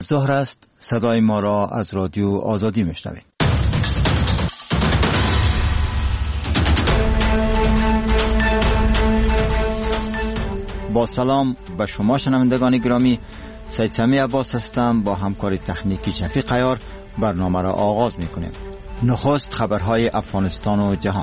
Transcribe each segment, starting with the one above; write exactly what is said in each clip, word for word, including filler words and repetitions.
ظهر است. صدای ما را از رادیو آزادی میشنوید. با سلام به شما شنوندگان گرامی، سید سمی عباس هستم. با همکار تکنیکی شفیق عیار برنامه را آغاز میکنیم. نخست خبرهای افغانستان و جهان.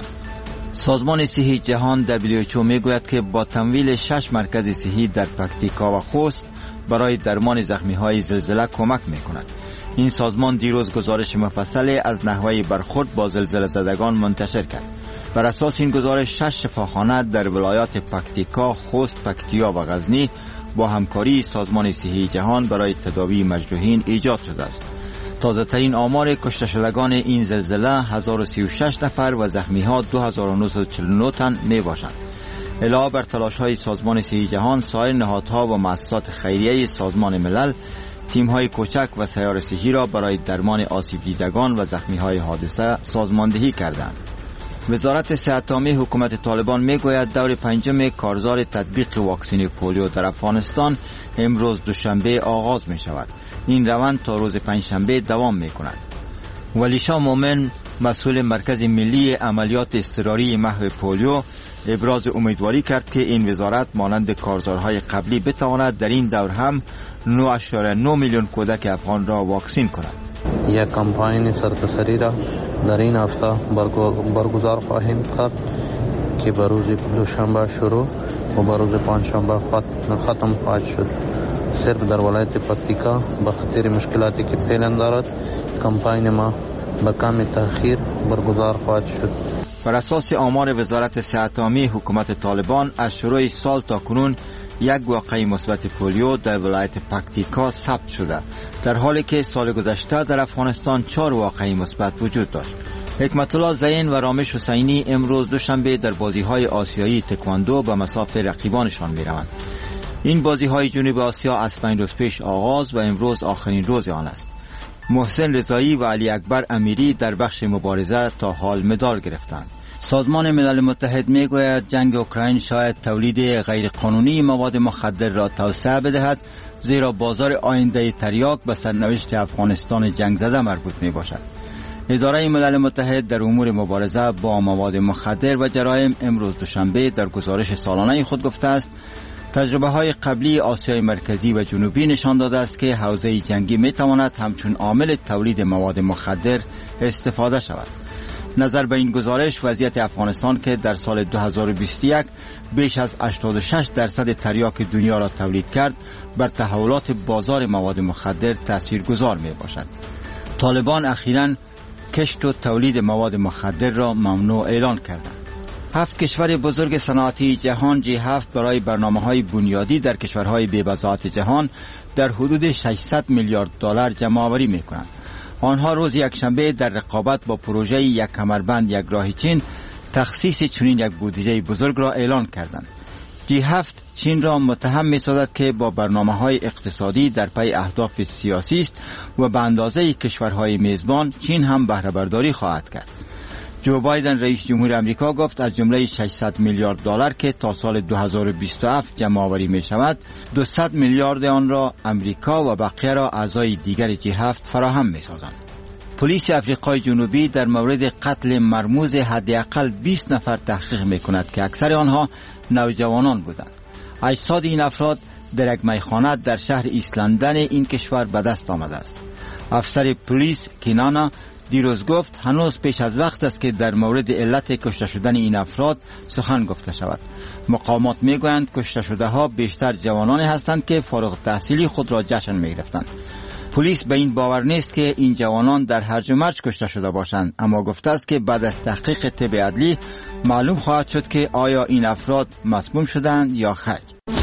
سازمان صحی جهان دبلیو اچ او میگوید که با تمویل شش مرکز صحی در پکتیکا و خوست برای درمان زخمی‌های زلزله کمک می‌کند. این سازمان دیروز گزارش مفصل از نحوه برخورد با زلزله زدگان منتشر کرد. بر اساس این گزارش شش شفاخانه در ولایات پکتیکا، خوست، پکتیا و غزنی با همکاری سازمان صحی جهان برای تداوی مجروحین ایجاد شده است. تازه ترین آمار کشته شدگان این زلزله هزار و سی و شش نفر و زخمی‌ها دو هزار و نهصد و چهل و نه تن میباشند. علاوه بر تلاش‌های سازمان صحی جهان، سایر نهادها و مؤسسات خیریه سازمان ملل تیم‌های کوچک و سیار صحی را برای درمان آسیب دیدگان و زخمی‌های حادثه سازماندهی کردند. وزارت صحت عامه حکومت طالبان میگوید دور پنجم کارزار تطبیق واکسن پولیو در افغانستان امروز دوشنبه آغاز می شود. این روند تا روز پنجشنبه دوام می کند. ولی شاه مومن، مسئول مرکز ملی عملیات اضطراری محو پولیو، ابراز امیدواری کرد که این وزارت مانند کارزارهای قبلی بتواند در این دور هم نه ممیز نه میلیون کودک افغان را واکسین کند. یک کمپاین سرتاسری را در این هفته برگزار خواهیم کرد که به روز دوشنبه شروع و به روز پنجشنبه ختم خواهد شد. صرف در ولایت پکتیکا به خاطر مشکلاتی که فعلا دارد کمپاین ما به کم تأخیر برگزار خواهد شد. بر اساس آمار وزارت صحت عامه حکومت طالبان از شروع سال تا کنون یک واقعه مثبت پولیو در ولایت پکتیکا ثبت شده، در حالی که سال گذشته در افغانستان چهار واقعه مثبت وجود داشت. حکمت الله زین و رامش حسینی امروز دوشنبه در بازی‌های آسیایی تکواندو به مصاف رقیبانشان می‌روند. این بازی‌های جنوب آسیا از پنج روز پیش آغاز و امروز آخرین روز آن است. محسن رضایی و علی اکبر امیری در بخش مبارزه تا حال مدال گرفتند. سازمان ملل متحد میگوید جنگ اوکراین شاید تولید غیرقانونی مواد مخدر را توسعه بدهد، زیرا بازار آینده تریاک به سرنوشت افغانستان جنگ زده مربوط می باشد. اداره ملل متحد در امور مبارزه با مواد مخدر و جرایم امروز دوشنبه در گزارش سالانه خود گفته است تجربه های قبلی آسیای مرکزی و جنوبی نشان داده است که حوزه جنگی می تواند همچون عامل تولید مواد مخدر استفاده شود. نظر به این گزارش، وضعیت افغانستان که در سال دو هزار و بیست و یک بیش از هشتاد و شش درصد تریاک دنیا را تولید کرد، بر تحولات بازار مواد مخدر تاثیرگذار می باشد. طالبان اخیراً کشت و تولید مواد مخدر را ممنوع اعلان کردند. هفت کشور بزرگ صنعتی جهان جی هفت برای برنامه‌های بنیادی در کشورهای بی‌بضاعت جهان در حدود ششصد میلیارد دلار جمع‌آوری می‌کنند. آنها روز یکشنبه در رقابت با پروژه یک کمربند یک راه چین تخصیص چنین یک بودجه بزرگ را اعلان کردند. جی هفت چین را متهم می‌سازد که با برنامه‌های اقتصادی در پی اهداف سیاسی است و به اندازه کشورهای میزبان چین هم بهره برداری خواهد کرد. جو بایدن رئیس جمهور آمریکا گفت از جمله ششصد میلیارد دلار که تا سال دو هزار و بیست و هفت جمع آوری می شود، دویست میلیارد آن را آمریکا و بقیه را اعضای دیگر جی هفت فراهم می سازند. پلیس آفریقای جنوبی در مورد قتل مرموز حداقل بیست نفر تحقیق می کند که اکثر آنها نوجوانان بودند. اجساد این افراد در یک میخانه در شهر ایست لندن این کشور به دست آمده است. افسر پلیس کینانا دیروز گفت هنوز پیش از وقت است که در مورد علت کشته شدن این افراد سخن گفته شود. مقامات میگویند کشته شده ها بیشتر جوانانی هستند که فارغ التحصیلی خود را جشن میگرفتند. پلیس به این باور نیست که این جوانان در هرج و مرج کشته شده باشند، اما گفته است که بعد از تحقیق طب عدلی معلوم خواهد شد که آیا این افراد مسموم شدند یا خیر.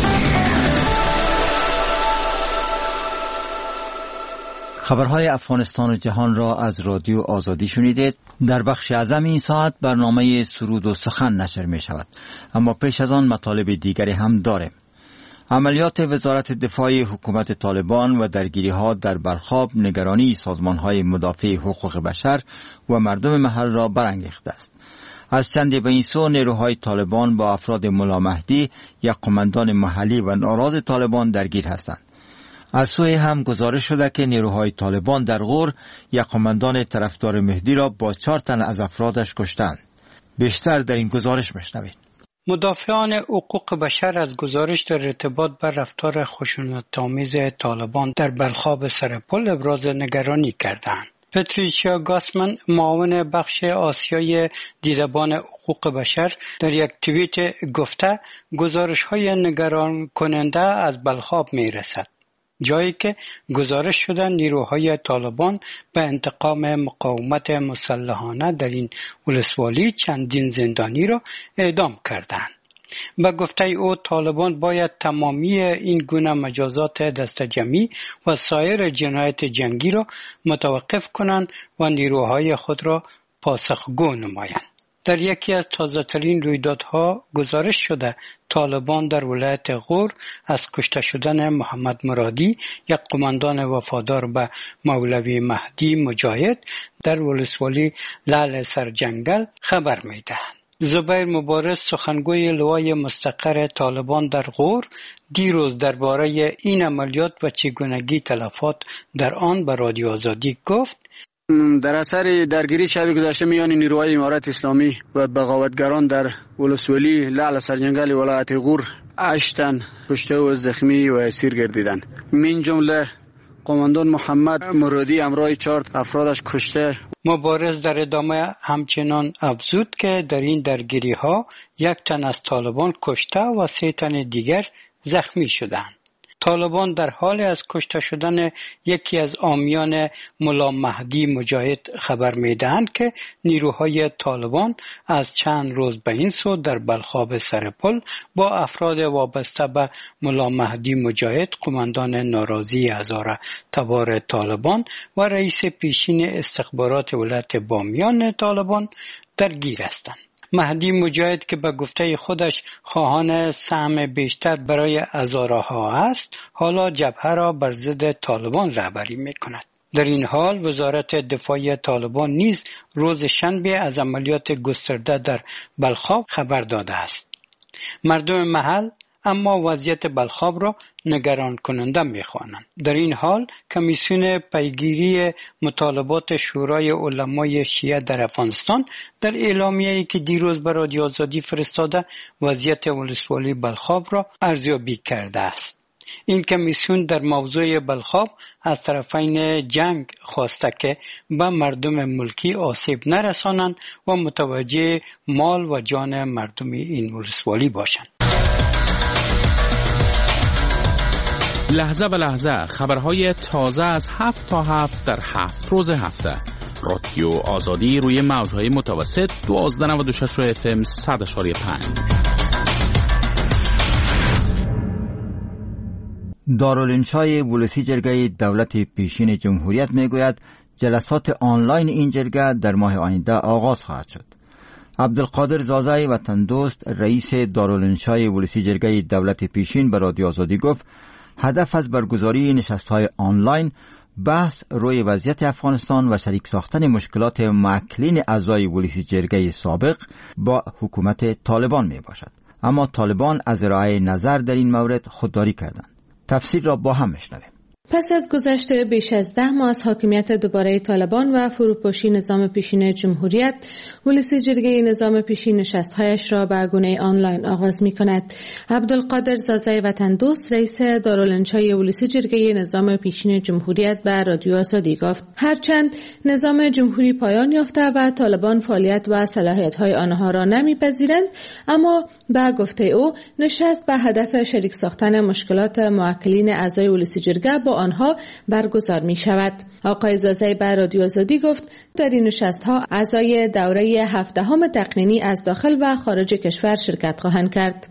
خبرهای افغانستان و جهان را از رادیو آزادی شنیدید. در بخش اعظم این ساعت برنامه سرود و سخن نشر می شود، اما پیش از آن مطالب دیگری هم داریم. عملیات وزارت دفاع حکومت طالبان و درگیری ها در برخاب نگرانی سازمان های مدافع حقوق بشر و مردم محل را برانگیخته است. از چند به این سو نیروهای طالبان با افراد ملا مهدی، یک قماندان محلی و ناراض طالبان درگیر هستند. از سوی هم گزارش شده که نیروهای طالبان در غور یک قماندان طرفدار مهدی را با چهار تن از افرادش کشتند. بیشتر در این گزارش میشنوید. مدافعان حقوق بشر از گزارش در ارتباط بر رفتار خشونت‌آمیز طالبان در بلخاب سرپل ابراز نگرانی کردند. پتریشیا گاسمن، معاون بخش آسیای دیدبان حقوق بشر، در یک توییت گفته گزارش‌های نگران کننده از بلخاب می‌رسد، جایی که گزارش شده نیروهای طالبان به انتقام مقاومت مسلحانه در این ولسوالی چندین زندانی را اعدام کردند. به گفته او طالبان باید تمامی این گونه مجازات دستجمعی و سایر جنایت جنگی را متوقف کنند و نیروهای خود را پاسخگو نمایند. در یکی از تازه‌ترین رویدادها گزارش شده طالبان در ولایت غور از کشته شدن محمد مرادی، یک قماندان وفادار به مولوی مهدی مجاهد در ولسوالی لعل سرجنگل خبر می‌دهند. زبیر مبارز، سخنگوی لوای مستقر طالبان در غور، دیروز درباره این عملیات و چگونگی تلفات در آن به رادیو آزادی گفت: در اثر درگیری شب گذشته میان نیروهای امارت اسلامی و بغاوتگران در ولسوالی لعل سرجنگل ولایت غور هشت تن کشته و زخمی و اسیر گردیدند. من جمله قماندان محمد مرادی همراه چهار افرادش کشته. مبارز در ادامه همچنان افزود که در این درگیری ها یک تن از طالبان کشته و سه تن دیگر زخمی شدند. طالبان در حال از کشته شدن یکی از عامیان ملا مهدی مجاهد خبر می‌دهند که نیروهای طالبان از چند روز به این سو در بلخاب سرپل با افراد وابسته به ملا مهدی مجاهد، قماندان ناراضی هزاره تبار طالبان و رئیس پیشین استخبارات ولایت بامیان طالبان درگیر هستند. مهدی مجاهد که به گفته خودش خواهان سهم بیشتر برای هزاره ها است، حالا جبهه را بر ضد طالبان رهبری می‌کند. در این حال وزارت دفاع طالبان نیز روز شنبه از عملیات گسترده در بلخاب خبر داده است. مردم محل اما وضعیت بلخاب را نگران کننده می‌خوانند. در این حال کمیسیون پیگیری مطالبات شورای علمای شیعه در افغانستان در اعلامیه‌ای که دیروز به رادیو آزادی فرستاده وضعیت ولسوالی بلخاب را ارزیابی کرده است. این کمیسیون در موضوع بلخاب از طرفین جنگ خواسته که به مردم ملکی آسیب نرسانند و متوجه مال و جان مردم این ولسوالی باشند. لحظه به لحظه خبرهای تازه از هفت تا هفت در هفت روز هفته. رادیو آزادی روی موجهای متوسط دوازده نود و شش و اف ام صد اشاری پنج. دارالانشای ولسی جرگه دولت پیشین جمهوریت میگوید جلسات آنلاین این جرگه در ماه آینده آغاز خواهد شد. عبدالقادر زازای وطن دوست رئیس دارالانشای ولسی جرگه دولت پیشین به رادیو آزادی گفت هدف از برگزاری نشست‌های آنلاین بحث روی وضعیت افغانستان و شریک ساختن مشکلات معکلین اعضای ولسی جرگه سابق با حکومت طالبان می باشد. اما طالبان از ارائه نظر در این مورد خودداری کردند. تفسیر را با هم میشنویم. پس از گذشت بیش از ده ماه از حاکمیت دوباره طالبان و فروپاشی نظام پیشین جمهوریت، ولسی جرگه نظام پیشین نشست‌هایش را به گونه آنلاین آغاز می‌کند. عبدالقادر زازای وطن دوست رئیس دارالانشای ولسی جرگه نظام پیشین جمهوریت به رادیو آزادی گفت هرچند نظام جمهوری پایان یافته و طالبان فعالیت و صلاحیت‌های آنها را نمی‌پذیرند، اما به گفته او نشست به هدف شریک ساختن مشکلات معکلین اعضای ولسی جرگه با آنها برگزار می شود. آقای زازای به رادیو آزادی گفت در این نشست ها اعضای دوره هفدهم تقنینی از داخل و خارج کشور شرکت خواهند کرد.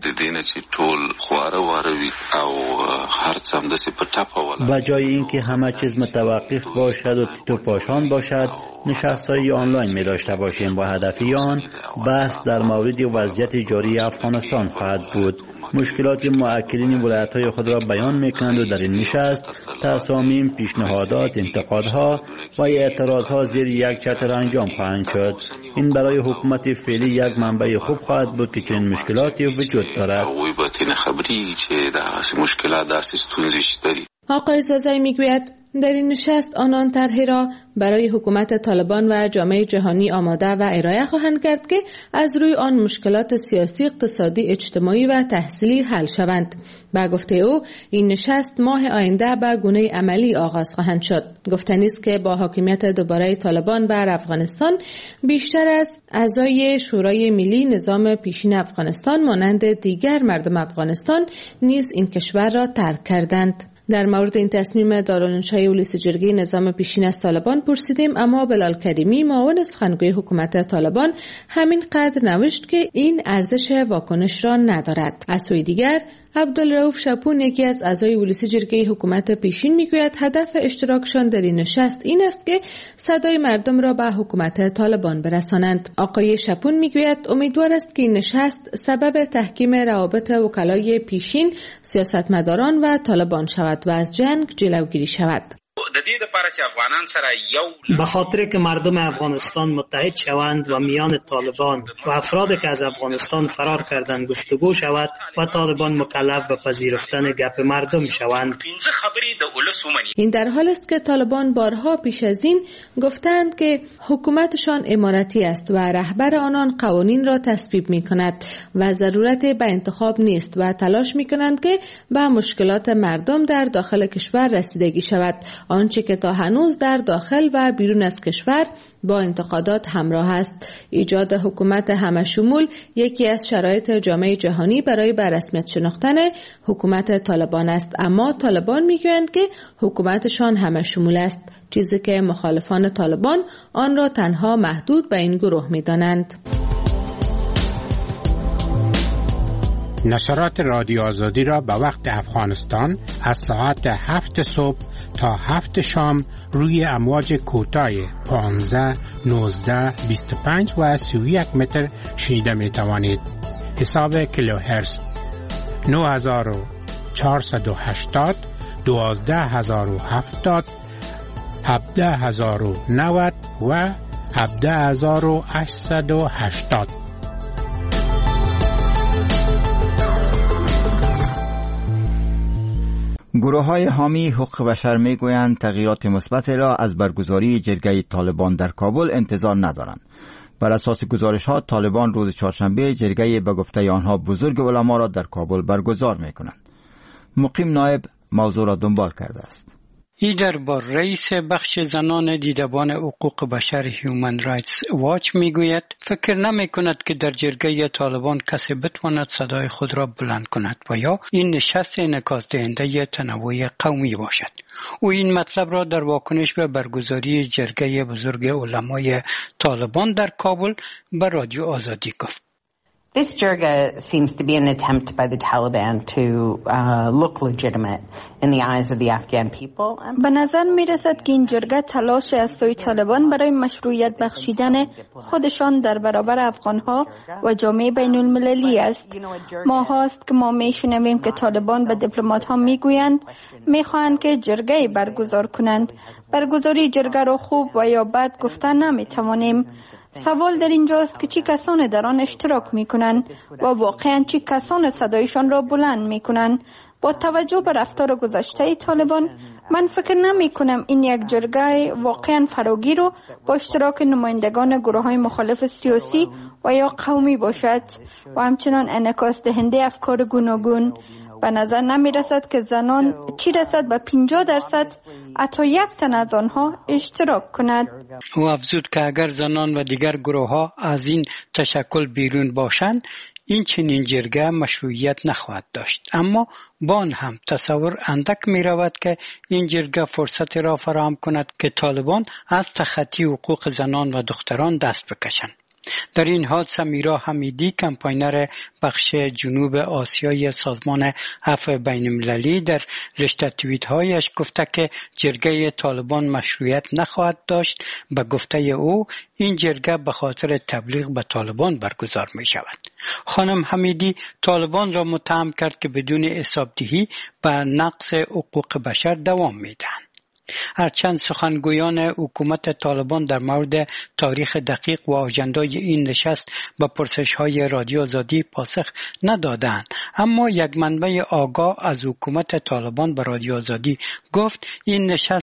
با جای اینکه همه چیز متوقف باشد و تیتو پاشان باشد، نشست های آنلاین می داشته باشیم با هدفی آن بحث در مورد وضعیت جاری افغانستان خواهد بود. مشکلات معکلین ولایت‌های خود را بیان می‌کنند و در این نشست تصامیم، پیشنهادات، انتقادها و اعتراضها زیر یک چتر انجام خواهند شد. این برای حکومت فعلی یک منبع خوب خواهد بود که چنین مشکلاتی وجود دارد. آقای سازایی میگوید در این نشست آنان طرحی را برای حکومت طالبان و جامعه جهانی آماده و ارائه خواهند کرد که از روی آن مشکلات سیاسی، اقتصادی، اجتماعی و تحصیلی حل شوند. با گفته او این نشست ماه آینده به گونه عملی آغاز خواهند شد. گفتنی است که با حاکمیت دوباره طالبان بر افغانستان بیشتر از اعضای شورای ملی نظام پیشین افغانستان مانند دیگر مردم افغانستان نیز این کشور را ترک کردند. در مورد این تصمیم دارالانشای ولسی جرگه نظام پیشین از طالبان پرسیدیم، اما بلال کریمی معاون سخنگوی حکومت طالبان همین قدر نوشت که این ارزش واکنش را ندارد. از سوی دیگر عبدالرؤوف شپون یکی از اعضای ولسی جرگه حکومت پیشین میگوید هدف اشتراکشان در این نشست این است که صدای مردم را به حکومت طالبان برسانند. آقای شپون میگوید امیدوار است که این نشست سبب تحکیم روابط وکلای پیشین، سیاستمداران و طالبان شود و از جنگ جلوگیری شود. به خاطر که مردم افغانستان متحد شوند و میان طالبان و افرادی که از افغانستان فرار کردند گفتگو شود و طالبان مکلف به پذیرفتن گپ مردم شوند. این در حال است که طالبان بارها پیش از این گفتند که حکومتشان امارتی است و رهبر آنان قوانین را تصویب می کند و ضرورت به انتخاب نیست و تلاش می کنند که به مشکلات مردم در داخل کشور رسیدگی شود، آنچه که تا هنوز در داخل و بیرون از کشور با انتقادات همراه است. ایجاد حکومت همه‌شمول یکی از شرایط جامعه جهانی برای به رسمیت شناختن حکومت طالبان است، اما طالبان میگویند که حکومتشان همه‌شمول است، چیزی که مخالفان طالبان آن را تنها محدود به این گروه می‌دانند. نشرات رادیو آزادی را به وقت افغانستان از ساعت هفت صبح تا هفت شام روی امواج کوتاه پانزده، نوزده، بیست و پنج و سی و یک متر شنیده می توانید. حساب کیلوهرتز نه هزار و چهارصد و هشتاد، دوازده هزار و هفتاد، هفده هزار و نود و هفده هزار و هشتصد و هشتاد. گروه های حامی حقوق بشر می گویند تغییرات مثبت را از برگزاری جرگه طالبان در کابل انتظار ندارند. بر اساس گزارش ها طالبان روز چهارشنبه جرگه به گفته آنها بزرگ علما را در کابل برگزار می کنند. مقیم نایب موضوع را دنبال کرده است. ایدر با رئیس بخش زنان دیدبان حقوق بشر هیومن رایتس واچ میگوید فکر نمی کند که در جرگه طالبان کسی بتواند صدای خود را بلند کند و یا این نشست انعکاس دهنده تنوع قومی باشد. او این مطلب را در واکنش به برگزاری جرگه بزرگ علمای طالبان در کابل به رادیو آزادی گفت. This jirga seems to be an attempt by the Taliban to uh, look legitimate in the eyes of the Afghan people. به نظر می رسد که این جرگه تلاش از سوی طالبان برای مشروعیت بخشیدن خودشان در برابر افغانها و جامعه بین المللی است. ما هاست که ما می شنویم که طالبان به دیپلمات ها می گویند می خواهند که جرگه برگزار کنند. برگزاری جرگه را خوب و یا بد گفتن نمی توانیم. سوال در اینجاست که چی کسان در آن اشتراک می کنند و واقعا چی کسان صدایشان را بلند می کنند. با توجه به رفتار گذشته طالبان من فکر نمی کنم این یک جرگه واقعا فراگیر و با اشتراک نمایندگان گروه های مخالف سیاسی و یا قومی باشد و همچنان انعکاس دهنده افکار گوناگون. به نظر نمی رسد که زنان چی رسد به پنجاه درصد حتی یک تن از آنها اشتراک کند. او افزود که اگر زنان و دیگر گروه ها از این تشکل بیرون باشند این چنین جرگه مشروعیت نخواهد داشت، اما با آن هم تصور اندک می رود که این جرگه فرصت را فراهم کند که طالبان از تخطی حقوق زنان و دختران دست بکشند. در این حال سمیرا حمیدی کمپاینر بخش جنوب آسیای سازمان عفو بین المللی در رشته توییت هایش گفته که جرگه طالبان مشروعیت نخواهد داشت. به گفته او این جرگه به خاطر تبلیغ به طالبان برگزار می شود. خانم حمیدی طالبان را متهم کرد که بدون حسابدهی به نقض حقوق بشر دوام می دهند. هرچند سخنگویان حکومت طالبان در مورد تاریخ دقیق و آژندای این نشست به پرسش‌های رادیو آزادی پاسخ ندادند، اما یک منبع آگاه از حکومت طالبان به رادیو آزادی گفت این نشست